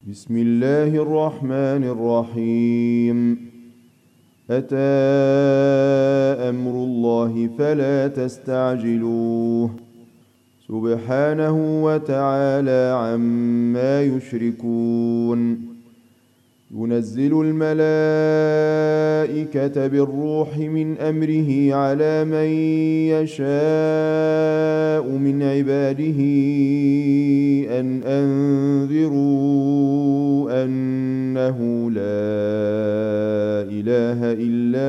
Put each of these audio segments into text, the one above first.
بسم الله الرحمن الرحيم. أتى أمر الله فلا تستعجلوه سبحانه وتعالى عما يشركون. ينزل الملائكة بالروح من أمره على من يشاء من عباده أن أنذروا أنه لا إله إلا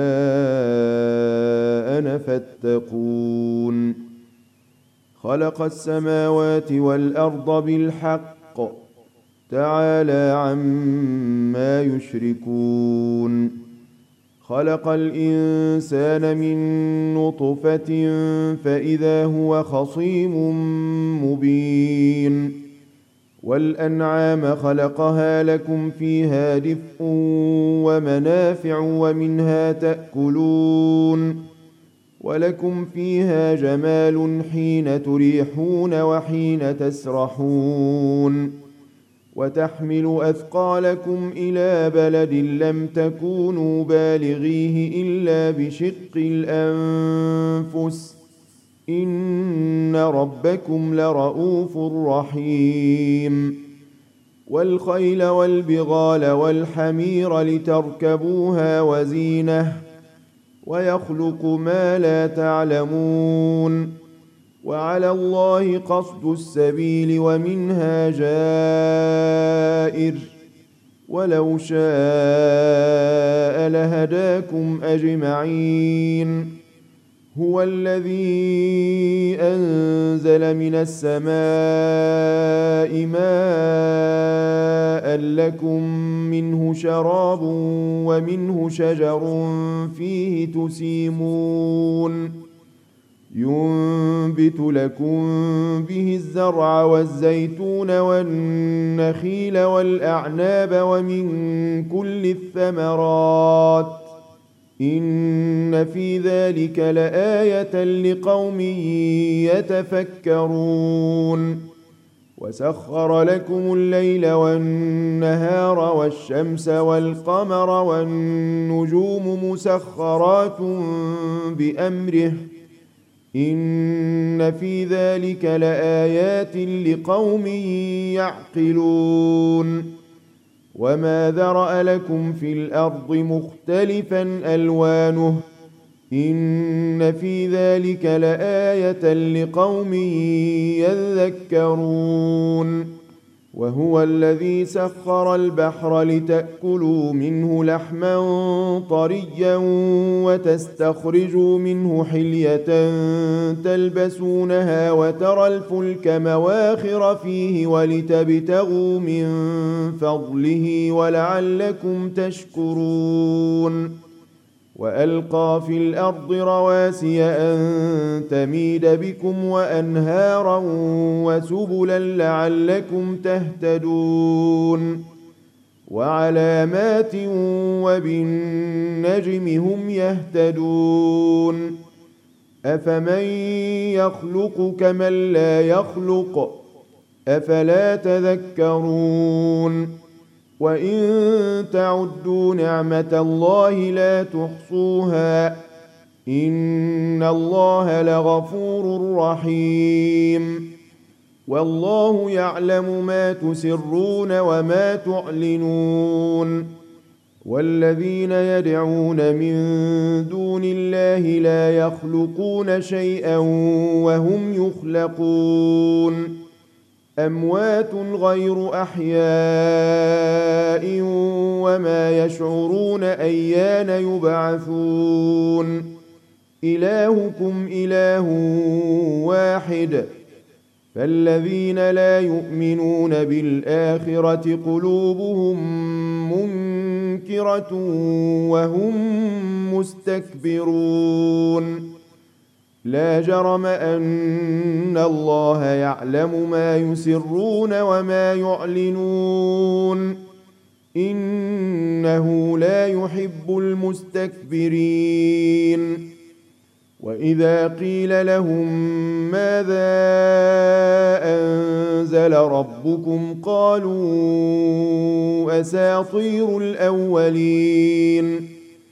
أنا فاتقون. خلق السماوات والأرض بالحق تعالى عما يشركون. خلق الإنسان من نطفة فإذا هو خصيم مبين. والأنعام خلقها لكم فيها دفء ومنافع ومنها تأكلون ولكم فيها جمال حين تريحون وحين تسرحون وتحمل أثقالكم إلى بلد لم تكونوا بالغيه إلا بشق الأنفس إن ربكم لرؤوف رحيم. والخيل والبغال والحمير لتركبوها وزينة ويخلق ما لا تعلمون وعلى الله قصد السبيل ومنها جائر ولو شاء لهداكم أجمعين. هو الذي أنزل من السماء ماء لكم منه شراب ومنه شجر فيه تسيمون ينبت لكم به الزرع والزيتون والنخيل والأعناب ومن كل الثمرات إن في ذلك لآية لقوم يتفكرون. وسخر لكم الليل والنهار والشمس والقمر والنجوم مسخرات بأمره إن في ذلك لآيات لقوم يعقلون. وما ذرأ لكم في الأرض مختلفا ألوانه إن في ذلك لآية لقوم يذكرون. وهو الذي سخر البحر لتأكلوا منه لحما طريا وتستخرجوا منه حلية تلبسونها وترى الفلك مواخر فيه ولتبتغوا من فضله ولعلكم تشكرون. وألقى في الأرض رواسي أن تميد بكم وأنهارا وسبلا لعلكم تهتدون. وعلامات وبالنجم هم يهتدون. أفمن يخلق كمن لا يخلق أفلا تذكرون. وإن تعدوا نعمة الله لا تحصوها إن الله لغفور رحيم. والله يعلم ما تسرون وما تعلنون. والذين يدعون من دون الله لا يخلقون شيئا وهم يخلقون أموات غير أحياء وما يشعرون أيان يبعثون. إلهكم إله واحد فالذين لا يؤمنون بالآخرة قلوبهم منكرة وهم مستكبرون. لا جرم أن الله يعلم ما يسرون وما يعلنون إنه لا يحب المستكبرين. وإذا قيل لهم ماذا أنزل ربكم قالوا أساطير الأولين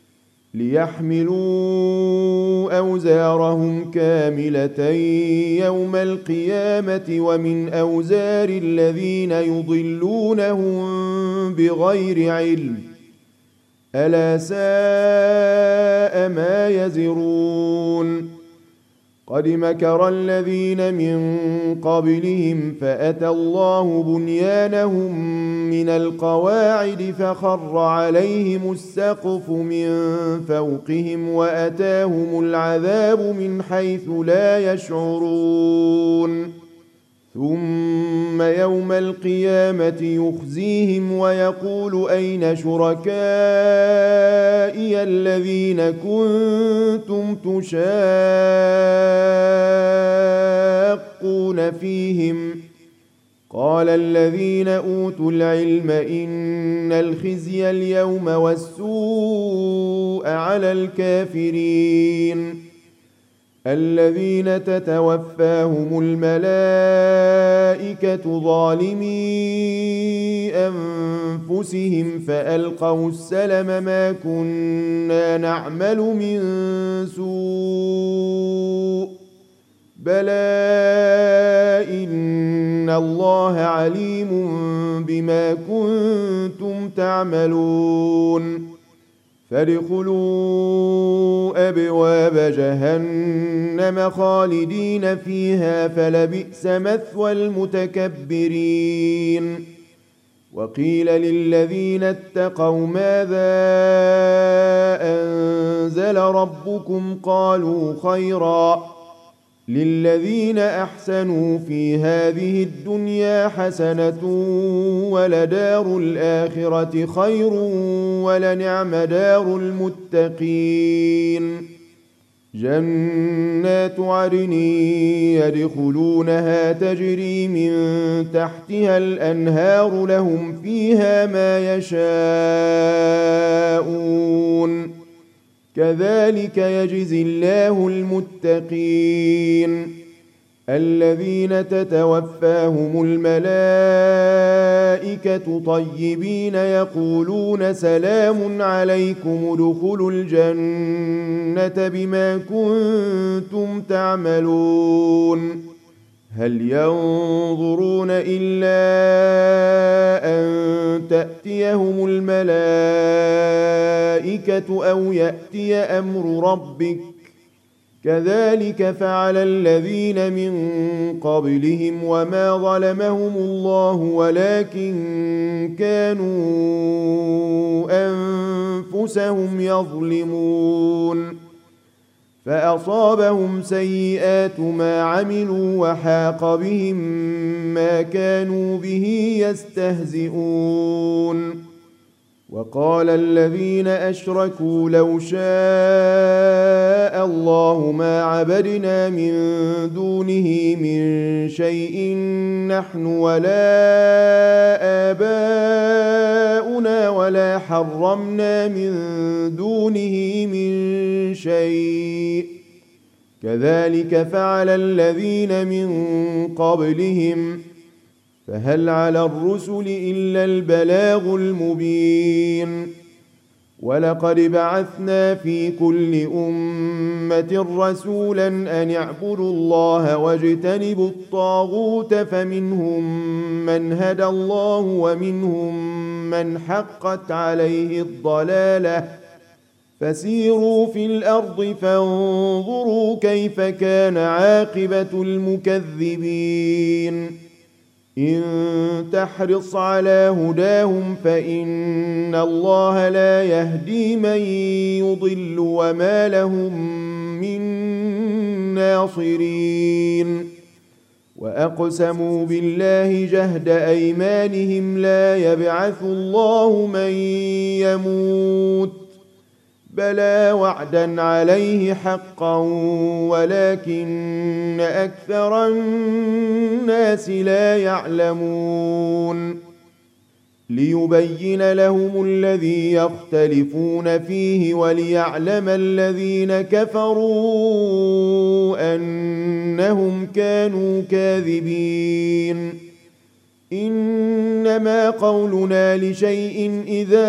ليحملوا أوزارهم كاملة يوم القيامة ومن أوزار الذين يضلونهم بغير علم ألا ساء ما يزرون قد مكر الذين من قبلهم فأتى الله بنيانهم من القواعد فخر عليهم السقف من فوقهم وأتاهم العذاب من حيث لا يشعرون ثم يوم القيامة يخزيهم ويقول أين شركائي الذين كنتم تشاقون فيهم قال الذين أوتوا العلم إن الخزي اليوم والسوء على الكافرين الذين تتوفاهم الملائكة ظالمي أنفسهم فألقوا السلم ما كنا نعمل من سوء بلى إن الله عليم بما كنتم تعملون فادخلوا أبواب جهنم خالدين فيها فلبئس مثوى المتكبرين وقيل للذين اتقوا ماذا أنزل ربكم قالوا خيرا للذين أحسنوا في هذه الدنيا حسنة ولدار الآخرة خير ولنعم دار المتقين جنات عدن يدخلونها تجري من تحتها الأنهار لهم فيها ما يشاءون كذلك يجزي الله المتقين الذين تتوفاهم الملائكة طيبين يقولون سلام عليكم ادخلوا الجنة بما كنتم تعملون هل ينظرون إلا أن تأتيهم الملائكة أو يأتي أمر ربك كذلك فعل الذين من قبلهم وما ظلمهم الله ولكن كانوا أنفسهم يظلمون فأصابهم سيئات ما عملوا وحاق بهم ما كانوا به يستهزئون وقال الذين أشركوا لو شاء الله ما عبدنا من دونه من شيء نحن ولا آباؤنا ولا حرمنا من دونه من شيء كذلك فعل الذين من قبلهم فهل على الرسل إلا البلاغ المبين ولقد بعثنا في كل أمة رسولا أن اعبدوا الله واجتنبوا الطاغوت فمنهم من هدى الله ومنهم من حقت عليه الضلالة فسيروا في الأرض فانظروا كيف كان عاقبة المكذبين إن تحرص على هداهم فإن الله لا يهدي من يضل وما لهم من ناصرين وأقسموا بالله جهد أيمانهم لا يبعث الله من يموت بلى وعدا عليه حقا ولكن أكثر الناس لا يعلمون ليبين لهم الذي يختلفون فيه وليعلم الذين كفروا أنهم كانوا كاذبين إنما قولنا لشيء إذا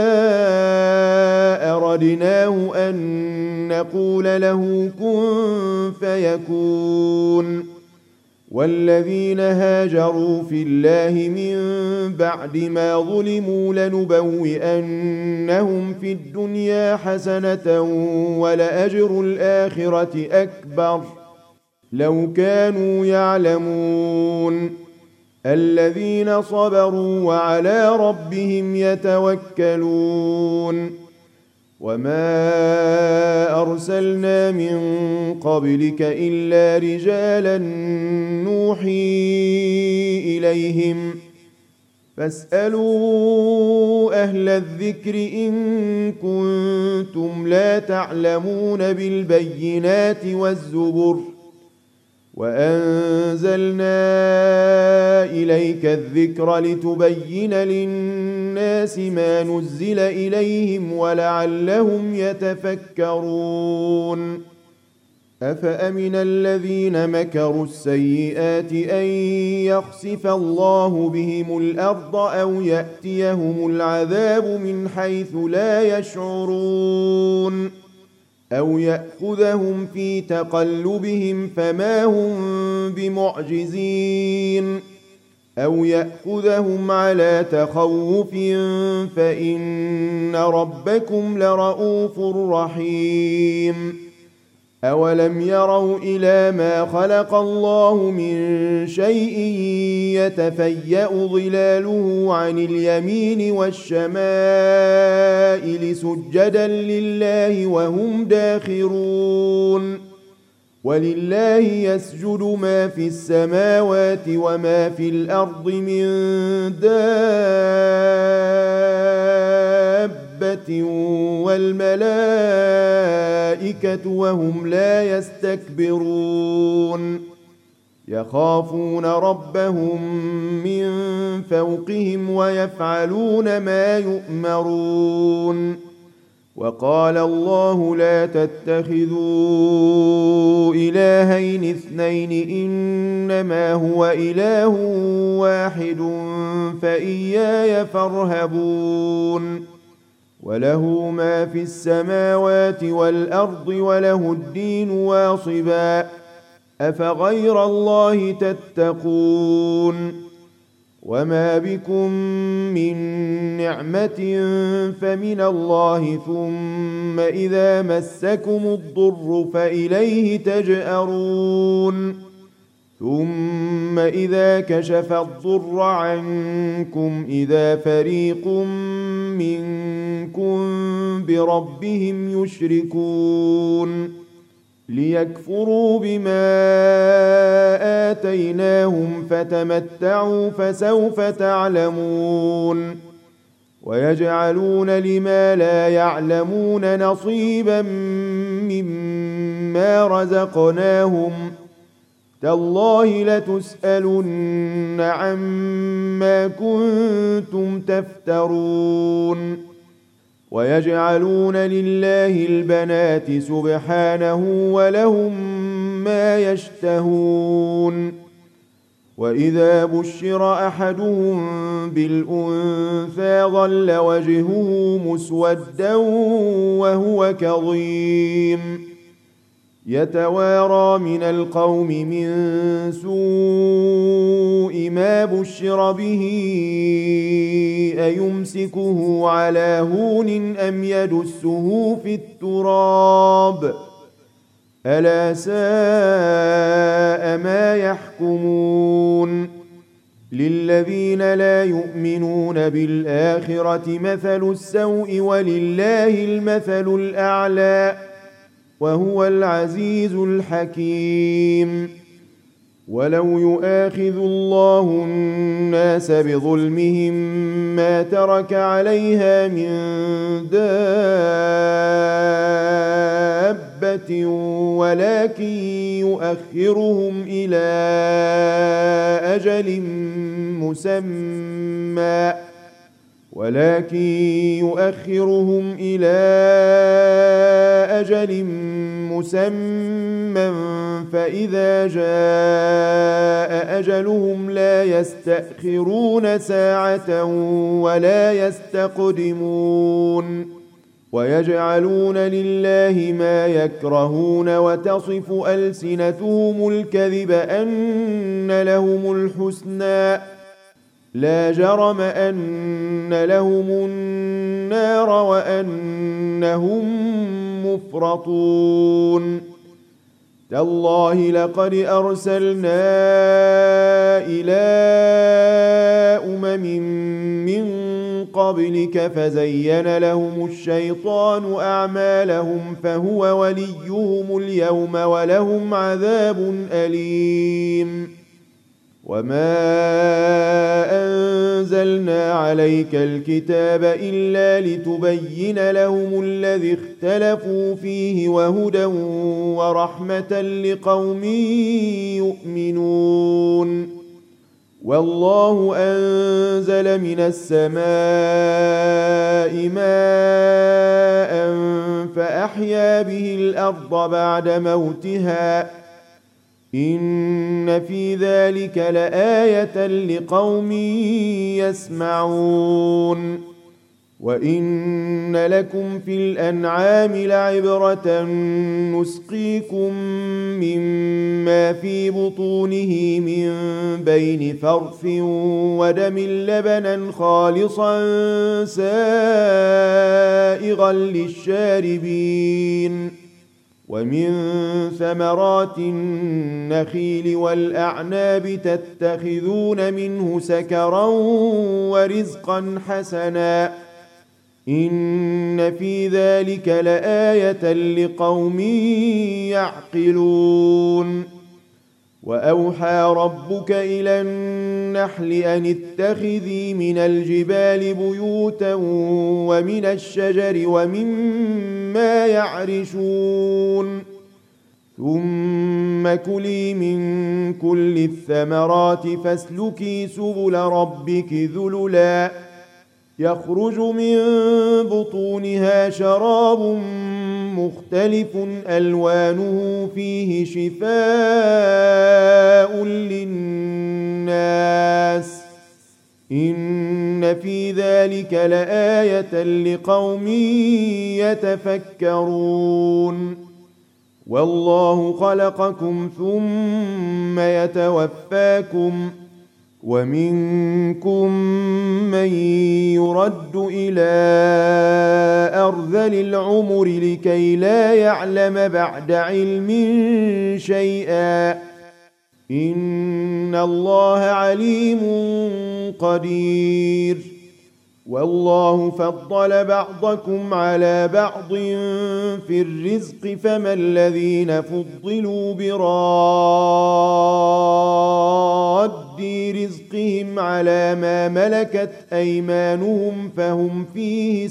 أردناه أن نقول له كن فيكون والذين هاجروا في الله من بعد ما ظلموا لنبوئنهم في الدنيا حسنة ولأجر الآخرة أكبر لو كانوا يعلمون الذين صبروا وعلى ربهم يتوكلون وما أرسلنا من قبلك إلا رجالا نوحي إليهم فاسألوا أهل الذكر إن كنتم لا تعلمون بالبينات والزبر وأنزلنا إليك الذكر لتبين للناس ما نزل إليهم ولعلهم يتفكرون أفأمن الذين مكروا السيئات أن يخسف الله بهم الأرض أو يأتيهم العذاب من حيث لا يشعرون أو يأخذهم في تقلبهم فما هم بمعجزين أو يأخذهم على تخوف فإن ربكم لرؤوف رحيم أولم يروا إلى ما خلق الله من شيء يتفيأ ظلاله عن اليمين والشمائل سجدا لله وهم داخرون ولله يسجد ما في السماوات وما في الأرض من دابة والملائكة وهم لا يستكبرون يخافون ربهم من فوقهم ويفعلون ما يؤمرون وقال الله لا تتخذوا إلهين اثنين إنما هو إله واحد فإياي فارهبون وله ما في السماوات والأرض وله الدين واصبا أفغير الله تتقون وما بكم من نعمة فمن الله ثم إذا مسكم الضر فإليه تجأرون ثم إذا كشف الضر عنكم إذا فريق منكم بربهم يشركون ليكفروا بما آتيناهم فتمتعوا فسوف تعلمون ويجعلون لما لا يعلمون نصيبا مما رزقناهم تالله لتسألن عما كنتم تفترون ويجعلون لله البنات سبحانه ولهم ما يشتهون وإذا بشر أحدهم بالأنثى ظل وجهه مسودا وهو كظيم يتوارى من القوم من سوء ما بشر به أيمسكه على هون أم يدسه في التراب ألا ساء ما يحكمون للذين لا يؤمنون بالآخرة مثل السوء ولله المثل الأعلى وهو العزيز الحكيم ولو يؤاخذ الله الناس بظلمهم ما ترك عليها من دابة ولكن يؤخرهم إلى أجل مسمى ولكن يؤخرهم إلى أجل مسمى فإذا جاء أجلهم لا يستأخرون ساعة ولا يستقدمون ويجعلون لله ما يكرهون وتصف ألسنتهم الكذب أن لهم الحسنى لا جرم أن لهم النار وأنهم مفرطون تالله لقد أرسلنا إلى من قبلك فزين لهم الشيطان أعمالهم فهو وليهم اليوم ولهم عذاب أليم وما أنزلنا عليك الكتاب إلا لتبين لهم الذي اختلفوا فيه وهدى ورحمة لقوم يؤمنون والله أنزل من السماء ماء فأحيا به الأرض بعد موتها إن في ذلك لآية لقوم يسمعون وإن لكم في الأنعام لعبرة نسقيكم مما في بطونه من بين فرث ودم لبنا خالصا سائغا للشاربين ومن ثمرات النخيل والأعناب تتخذون منه سكرا ورزقا حسنا إن في ذلك لآية لقوم يعقلون وأوحى ربك إلى النحل أن اتخذي من الجبال بيوتا ومن الشجر ومما يعرشون ثم كلي من كل الثمرات فاسلكي سبل ربك ذللا يخرج من بطونها شراب مختلف ألوانه فيه شفاء للناس إن في ذلك لآية لقوم يتفكرون والله خلقكم ثم يتوفاكم ومنكم من يرد إلى أرذل العمر لكي لا يعلم بعد علم شيئا إن الله عليم قدير والله فضل بعضكم على بعض في الرزق فما الذين فضلوا براد رزقهم على ما ملكت أيمانهم فهم فيه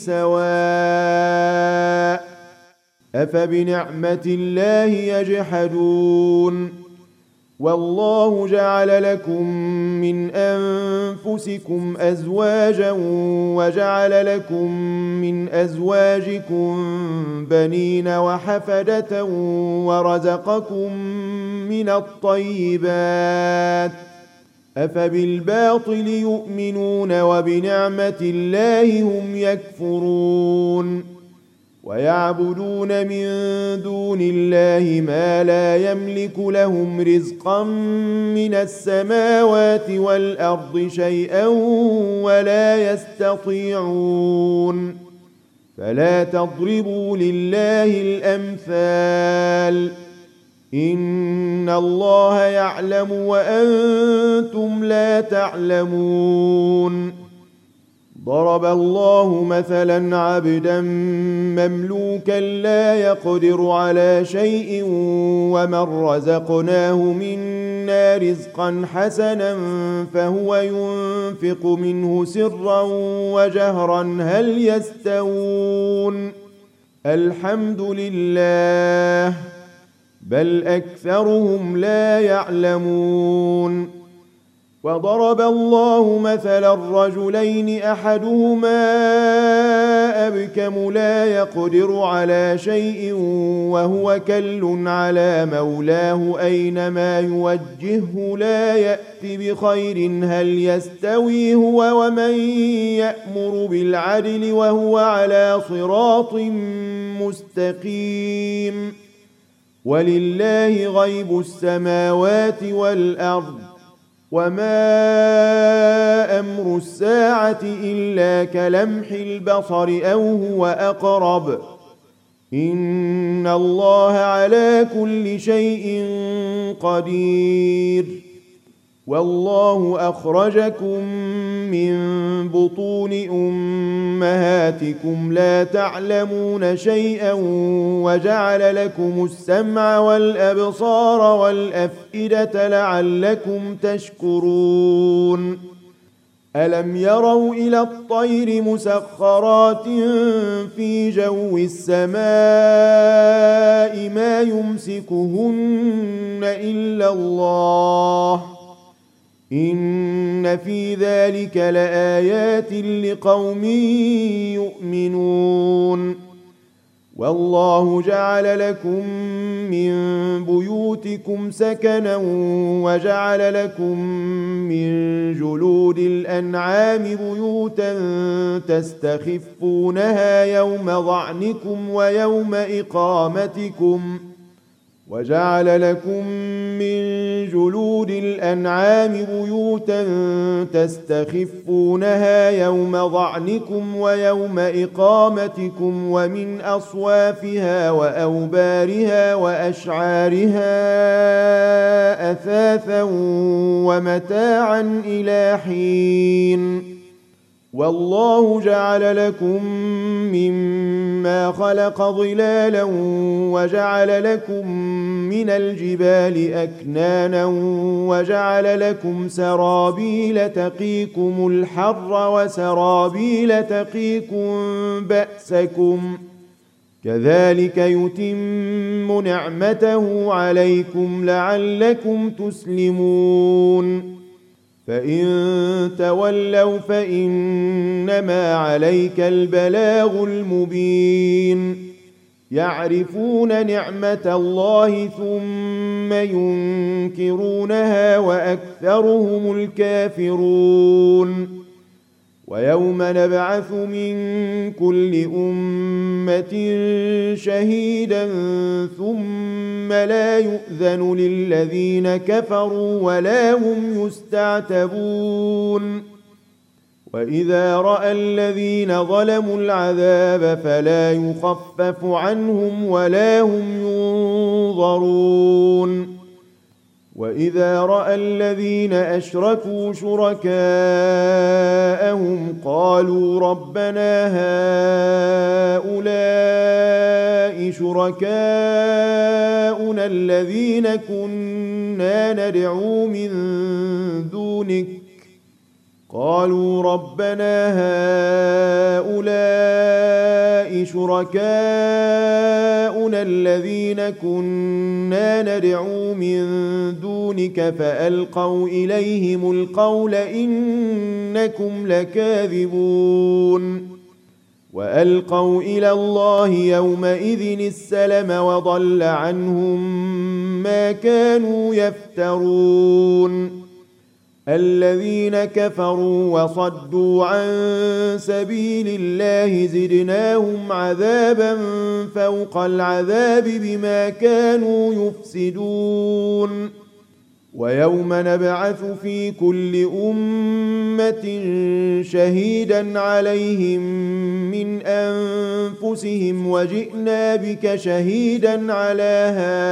سواء أفبنعمة الله يجحدون والله جعل لكم من أنفسكم أزواجا وجعل لكم من أزواجكم بنين وحفدة ورزقكم من الطيبات أفبالباطل يؤمنون وبنعمة الله هم يكفرون ويعبدون من دون الله ما لا يملك لهم رزقا من السماوات والأرض شيئا ولا يستطيعون فلا تضربوا لله الأمثال إن الله يعلم وأنتم لا تعلمون ضرب الله مثلا عبدا مملوكا لا يقدر على شيء ومن رزقناه منا رزقا حسنا فهو ينفق منه سرا وجهرا هل يستوون الحمد لله بل أكثرهم لا يعلمون وضرب الله مثلا الرجلين أحدهما أبكم لا يقدر على شيء وهو كل على مولاه أينما يوجهه لا يأت بخير هل يستوي هو ومن يأمر بالعدل وهو على صراط مستقيم ولله غيب السماوات والأرض وما أمر الساعة إلا كلمح البصر أو هو أقرب إن الله على كل شيء قدير والله أخرجكم من بطون أمهاتكم لا تعلمون شيئا وجعل لكم السمع والأبصار والأفئدة لعلكم تشكرون ألم يروا إلى الطير مسخرات في جو السماء ما يمسكهن إلا الله إن في ذلك لآيات لقوم يؤمنون والله جعل لكم من بيوتكم سكنا وجعل لكم من جلود الأنعام بيوتا تستخفونها يوم ظعنكم ويوم إقامتكم وجعل لكم من جلود الأنعام بيوتا تستخفونها يوم ظعنكم ويوم إقامتكم ومن أصوافها وأوبارها وأشعارها أثاثا ومتاعا إلى حين والله جعل لكم مما خلق ظلالا وجعل لكم من الجبال أكنانا وجعل لكم سرابيل تقيكم الحر وسرابيل تقيكم بأسكم كذلك يتم نعمته عليكم لعلكم تسلمون فإن تولوا فإنما عليك البلاغ المبين يعرفون نعمة الله ثم ينكرونها وأكثرهم الكافرون ويوم نبعث من كل أمة شهيدا ثم لا يؤذن للذين كفروا ولا هم يستعتبون وإذا رأى الذين ظلموا العذاب فلا يخفف عنهم ولا هم ينظرون وإذا رأى الذين أشركوا شركاءهم قالوا ربنا هؤلاء شركاؤنا الذين كنا ندعو من دونك قالوا ربنا هؤلاء شركاؤنا الذين كنا ندعو من دونك فألقوا إليهم القول إنكم لكاذبون وألقوا إلى الله يومئذ السلم وضل عنهم ما كانوا يفترون الذين كفروا وصدوا عن سبيل الله زدناهم عذابا فوق العذاب بما كانوا يفسدون ويوم نبعث في كل أمة شهيدا عليهم من أنفسهم وجئنا بك شهيدا على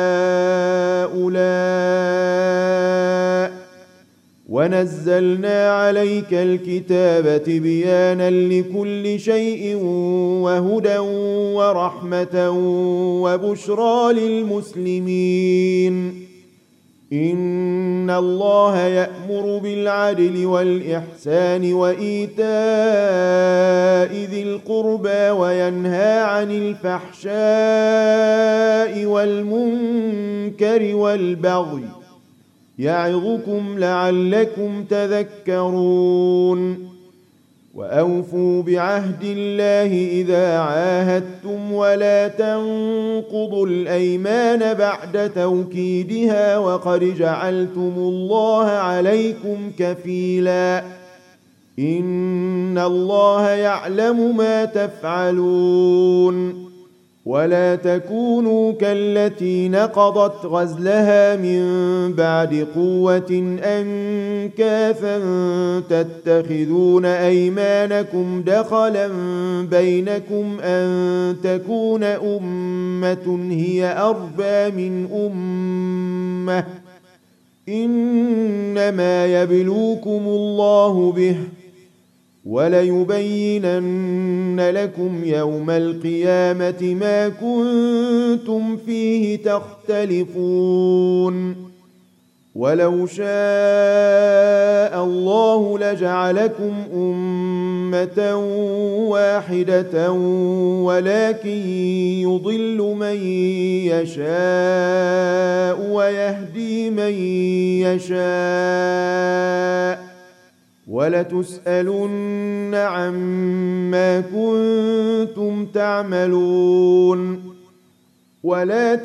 هؤلاء ونزلنا عليك الكتاب تبيانا لكل شيء وهدى ورحمة وبشرى للمسلمين إن الله يأمر بالعدل والإحسان وإيتاء ذي القربى وينهى عن الفحشاء والمنكر والبغي يعظكم لعلكم تذكرون. وأوفوا بعهد الله إذا عاهدتم ولا تنقضوا الأيمان بعد توكيدها وقد جعلتم الله عليكم كفيلا إن الله يعلم ما تفعلون. ولا تكونوا كالتي نقضت غزلها من بعد قوة أنكاثا تتخذون أيمانكم دخلا بينكم أن تكون أمة هي أربى من أمة إنما يبلوكم الله به وليبينن لكم يوم القيامة ما كنتم فيه تختلفون. ولو شاء الله لجعلكم أمة واحدة ولكن يضل من يشاء ويهدي من يشاء ولتسألن عما كنتم تعملون. ولا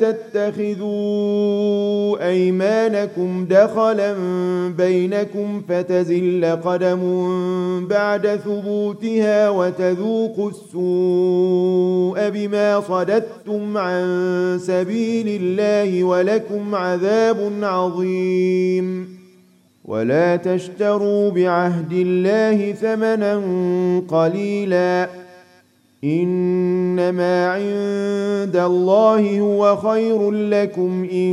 تتخذوا أيمانكم دخلا بينكم فتزل قدم بعد ثبوتها وتذوقوا السوء بما صددتم عن سبيل الله ولكم عذاب عظيم. ولا تشتروا بعهد الله ثمنا قليلا إنما عند الله هو خير لكم إن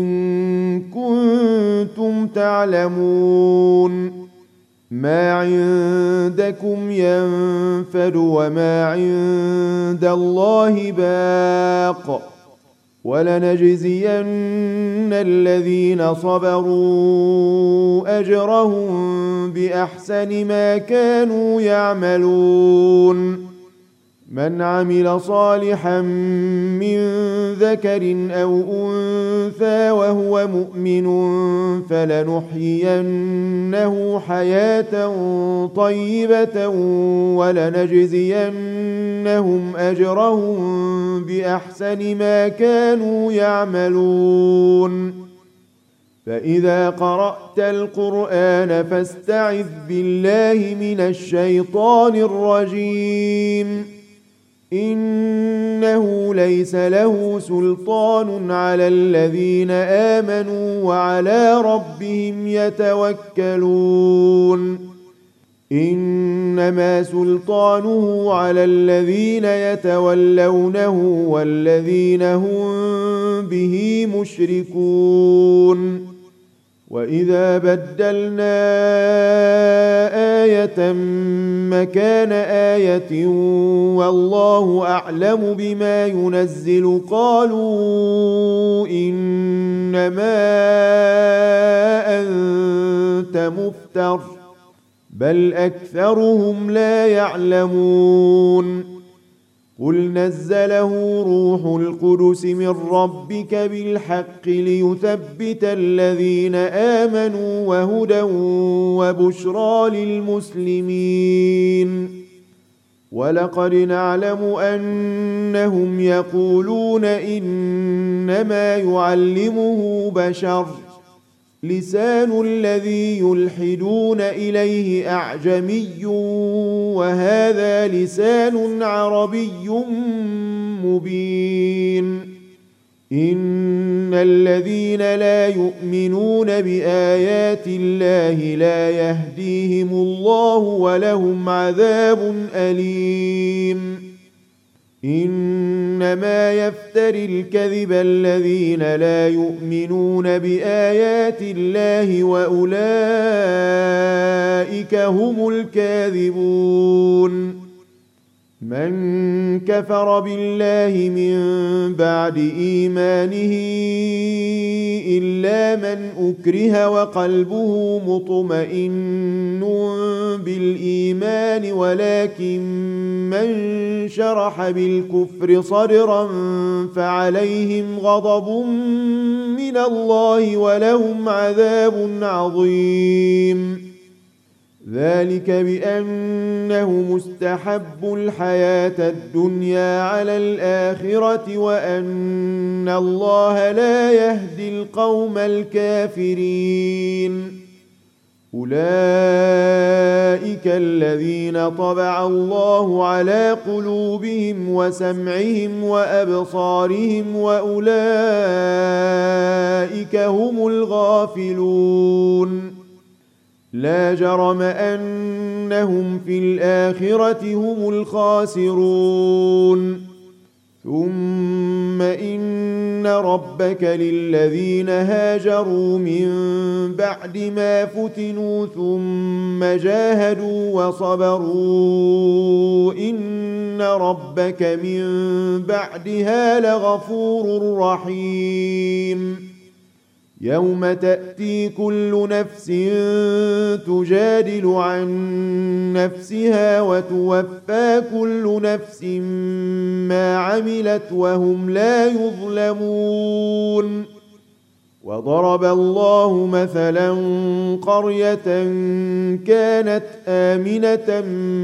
كنتم تعلمون. ما عندكم ينفد وما عند الله باق ولنجزين الذين صبروا أجرهم بأحسن ما كانوا يعملون. من عمل صالحا من ذكر أو أنثى وهو مؤمن فلنحيينه حياة طيبة ولنجزينهم أجرهم بأحسن ما كانوا يعملون. فإذا قرأت القرآن فاستعذ بالله من الشيطان الرجيم إنه ليس له سلطان على الذين آمنوا وعلى ربهم يتوكلون. إنما سلطانه على الذين يتولونه والذين هم به مشركون. وإذا بدلنا آية مكان آية والله أعلم بما ينزل قالوا إنما أنت مفتر بل أكثرهم لا يعلمون. قل نزله روح القدس من ربك بالحق ليثبت الذين آمنوا وهدى وبشرى للمسلمين. ولقد نعلم أنهم يقولون إنما يعلمه بشر لسان الذي يلحدون إليه أعجمي وهذا لسان عربي مبين. إن الذين لا يؤمنون بآيات الله لا يهديهم الله ولهم عذاب أليم. إنما يفتري الكذب الذين لا يؤمنون بآيات الله وأولئك هم الكاذبون. من كفر بالله من بعد إيمانه إلا من أكره وقلبه مطمئن بالإيمان ولكن من شرح بالكفر صدرا فعليهم غضب من الله ولهم عذاب عظيم. ذلك بأنه مستحب الحياة الدنيا على الآخرة وأن الله لا يهدي القوم الكافرين. أولئك الذين طبع الله على قلوبهم وسمعهم وأبصارهم وأولئك هم الغافلون. لا جرم أنهم في الآخرة هم الخاسرون. ثم إن ربك للذين هاجروا من بعد ما فتنوا ثم جاهدوا وصبروا إن ربك من بعدها لغفور رحيم. يوم تأتي كل نفس تجادل عن نفسها وتوفى كل نفس ما عملت وهم لا يظلمون. وضرب الله مثلا قرية كانت آمنة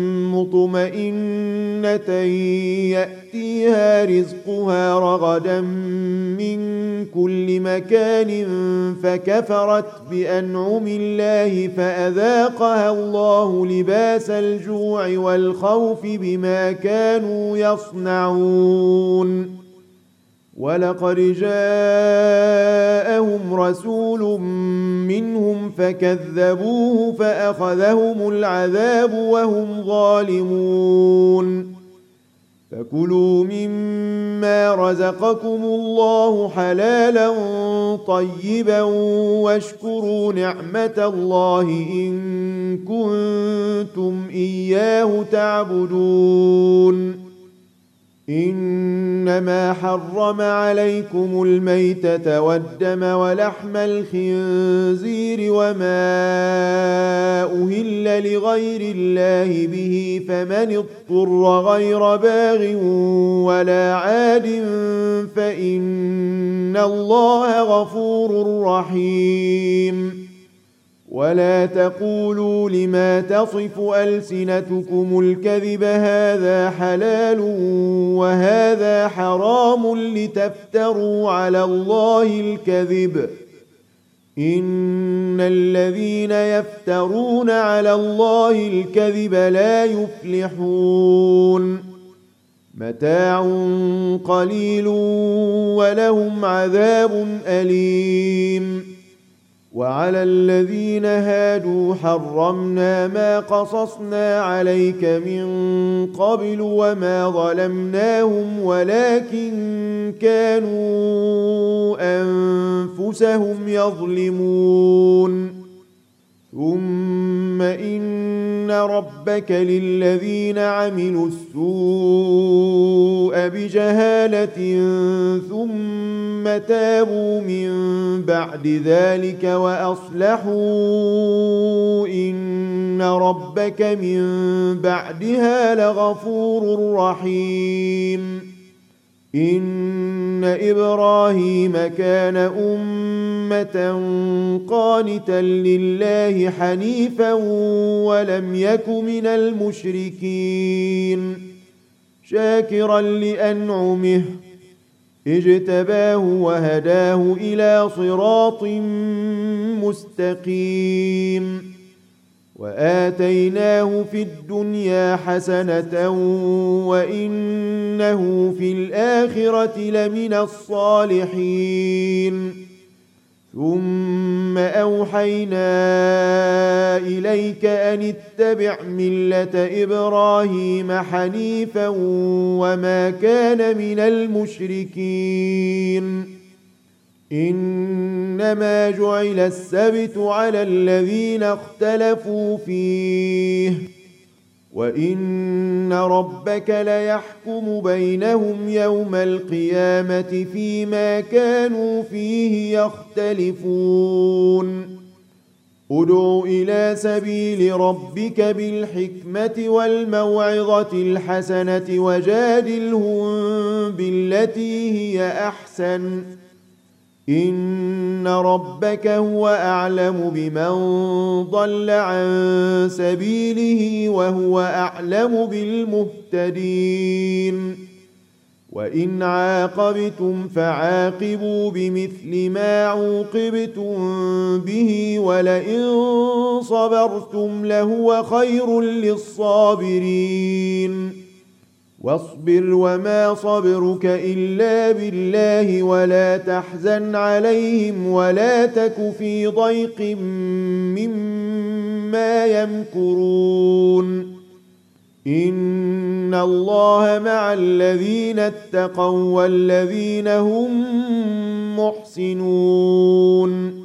مطمئنة يأتيها رزقها رغدا من كل مكان فكفرت بأنعم الله فأذاقها الله لباس الجوع والخوف بما كانوا يصنعون. ولقد جاءهم رسول منهم فكذبوه فأخذهم العذاب وهم ظالمون. فكلوا مما رزقكم الله حلالا طيبا واشكروا نعمة الله إن كنتم إياه تعبدون. إنما حرم عليكم الميتة والدم ولحم الخنزير وما أهل لغير الله به فمن اضطر غير باغ ولا عاد فإن الله غفور رحيم. ولا تقولوا لما تصف ألسنتكم الكذب هذا حلال وهذا حرام لتفتروا على الله الكذب. إن الذين يفترون على الله الكذب لا يفلحون. متاع قليل ولهم عذاب أليم. وعلى الذين هادوا حرمنا ما قصصنا عليك من قبل وما ظلمناهم ولكن كانوا أنفسهم يظلمون. ثم إن ربك للذين عملوا السوء بجهالة ثم تابوا من بعد ذلك وأصلحوا إن ربك من بعدها لغفور رحيم. إن إبراهيم كان أمة قانتا لله حنيفا ولم يك من المشركين شاكرا لأنعمه اجتباه وهداه إلى صراط مستقيم. وآتيناه في الدنيا حسنة وإنه في الآخرة لمن الصالحين. ثم أوحينا إليك أن اتبع ملة إبراهيم حنيفا وما كان من المشركين. إنما جعل السبت على الذين اختلفوا فيه وإن ربك ليحكم بينهم يوم القيامة فيما كانوا فيه يختلفون ادع إلى سبيل ربك بالحكمة والموعظة الحسنة وجادلهم بالتي هي أحسن إن ربك هو أعلم بمن ضل عن سبيله وهو أعلم بالمهتدين وإن عاقبتم فعاقبوا بمثل ما عوقبتم به ولئن صبرتم لهو خير للصابرين واصبر وما صبرك إلا بالله ولا تحزن عليهم ولا تك في ضيق مما يمكرون إن الله مع الذين اتقوا والذين هم محسنون